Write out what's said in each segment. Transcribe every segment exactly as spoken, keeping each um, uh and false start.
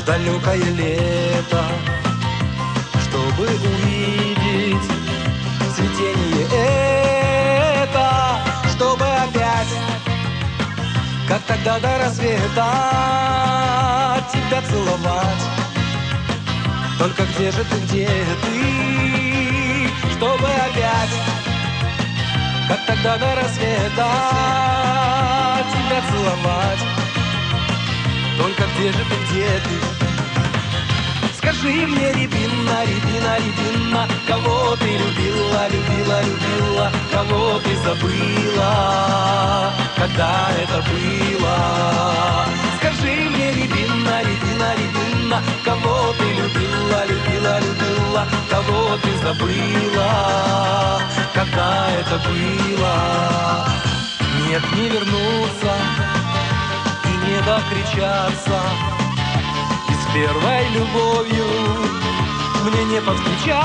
далекое лето, чтобы увидеть цветение это, чтобы опять, как тогда до рассвета, тебя целовать. Только где же ты, где ты, чтобы опять, как тогда до рассвета, тебя целовать. Только где же ты, где ты? Скажи мне, рябина, рябина, рябина, кого ты любила, любила, любила, кого ты забыла, когда это было? Скажи мне, рябина, рябина, рябина, кого ты любила, любила, любила, кого ты забыла, когда это было? Нет, не вернуться и не докричаться, и с первой любовью мне не повстречаться,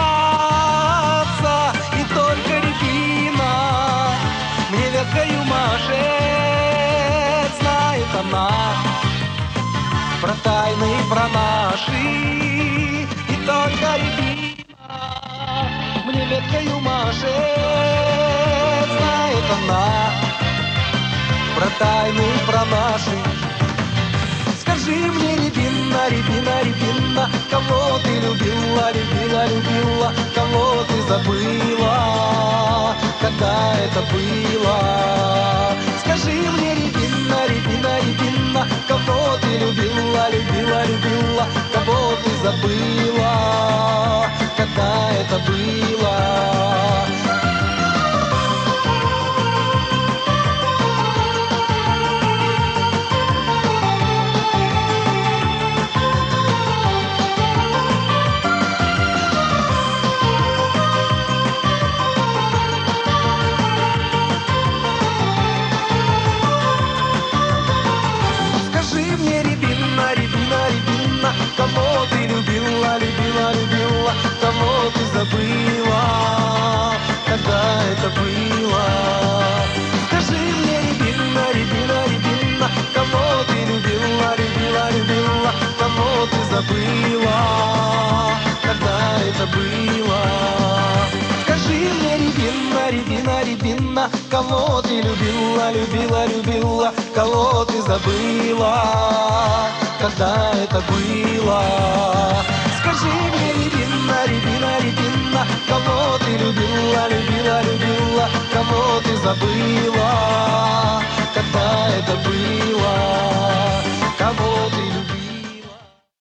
и только рябина мне веткою машет, знает она про тайны, про наши, и только рябина мне веткою машет, знает она про тайны, про наши. Скажи мне, рябина, рябина, рябина, кого ты любила, любила, любила, кого ты забыла, когда это было? Скажи мне, рябина, рябина, рябина, кого ты любила, любила, любила, кого ты забыла, когда это было? Кого ты любила, любила, любила, кого ты забыла, когда это было? Скажи мне, рябина, рябина, рябина, кого ты любила, любила, любила, кого ты забыла, когда это было? Скажи мне, рябина, рябина, рябина, кого ты любила, любила, любила, кого ты забыла, когда это было? Скажи мне, рябина, рябина, рябина, кого ты любила, любила, любила, кого ты забыла, когда это было?